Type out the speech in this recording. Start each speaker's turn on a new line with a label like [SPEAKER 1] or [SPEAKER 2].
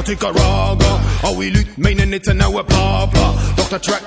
[SPEAKER 1] tycker raga. Och vi lyt, meningen inte nå papa. Dr. Track